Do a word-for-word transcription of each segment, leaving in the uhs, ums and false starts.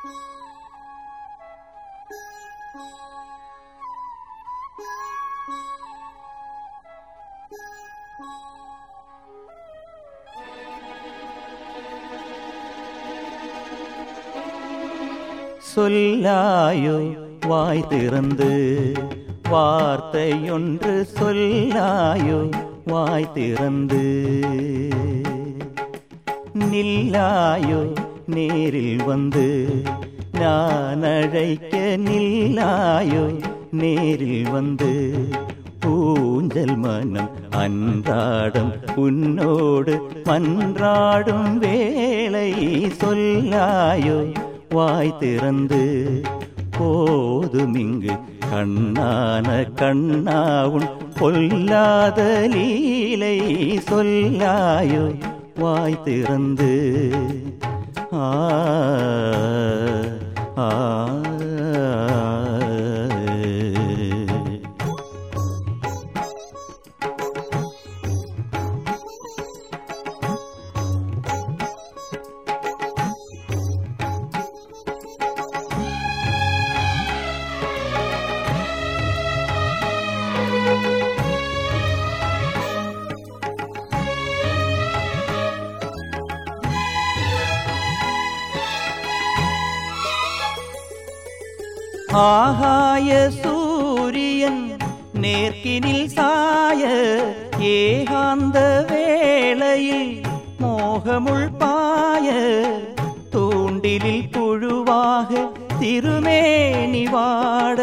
சொல்லாயோ வாய் திறந்து வார்த்தையொன்று சொல்லாயோ வாய் திறந்து நில்லாயோ நேரில் வந்து நான் அழைக்க நில்லாயோ நேரில் வந்து ஊஞ்சல் மனம் அன்றாடம் உன்னோடு மன்றாடும் வேளை சொல்லாயோ வாய் திறந்து போதுமிங்கு கண்ணான கண்ணாவுன் பொல்லாத லீலை சொல்லாயோ வாய் திறந்து ஆ ஆ ஆகாய சூரியன் நேர்கினில் சாய ஏகாந்த வேளையில் மோகமுள் பாய தூண்டிலில் புழுவாக திருமேனி வாட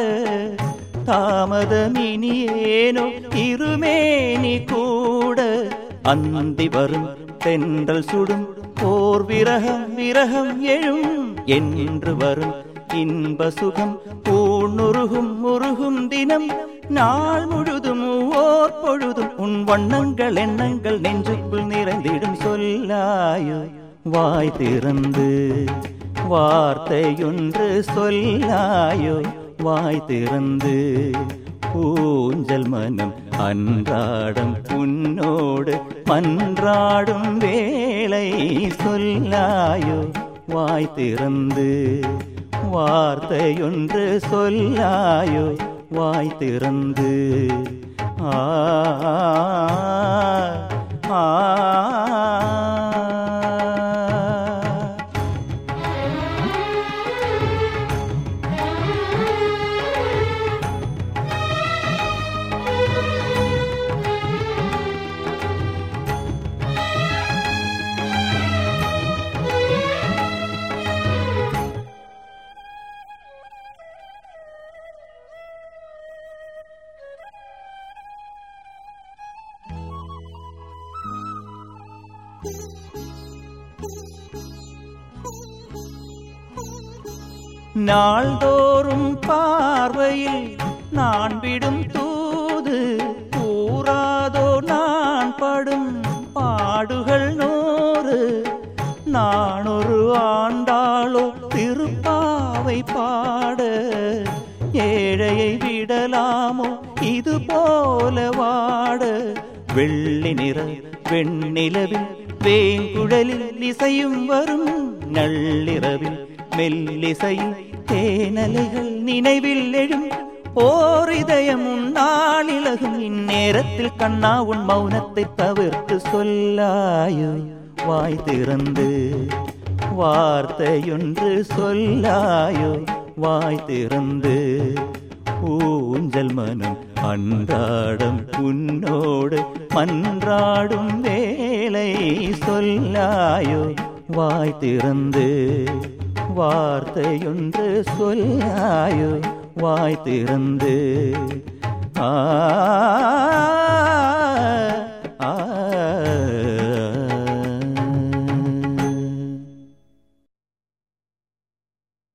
தாமதமினியேனோ இருமேனி கூட அந்தி வரும் தென்றல் சுடும் போர் விரகம் விரகம் எழும் என்று வரும் இன்ப சுகம் பூணுருகும் முருகும் தினம் நாள் முழுதும் ஓர் பொழுதும் உன் வண்ணங்கள் எண்ணங்கள் நெஞ்சுக்குள் நிறைந்திடும் சொல்லாயோ வாய் திறந்து வார்த்தையொன்று சொல்லாயோ வாய் திறந்து ஊஞ்சல் மனம் அன்றாடம் உன்னோடு மன்றாடும் வேளை சொல்லாயோ வாய் திறந்து வார்த்தையொன்று சொல்லாயோ வாய் திறந்து ஆ ஆ நாள்தோறும் பார்வையில் நான் விடும் தூது கூறாதோ நான் படும் பாடுகள் நூறு நான் ஒரு ஆண்டாளோ திருப்பாவை பாட ஏழையை விடலாமோ இது போல வாட வெள்ளி நிற வெண்ணிலவில் வேங்குழலில் இசையும் வரும் நள்ளிரவில் மெல்லிசையில் தேனலைகள் நினைவில் எழும் ஓர் இதயம் உன்னால் இலகும் இந்நேரத்தில் கண்ணா உன் மௌனத்தை தவிர்த்து சொல்லாயோ வாய் திறந்து வார்த்தையொன்று சொல்லாயோ வாய் திறந்து ஊஞ்சல் மனம் அன்றாடம் உன்னோடு மன்றாடும் வேளை சொல்லாயோ வாய் திறந்து வார்த்தையொன்று சொல்லாயோ வாய் திறந்து ஆ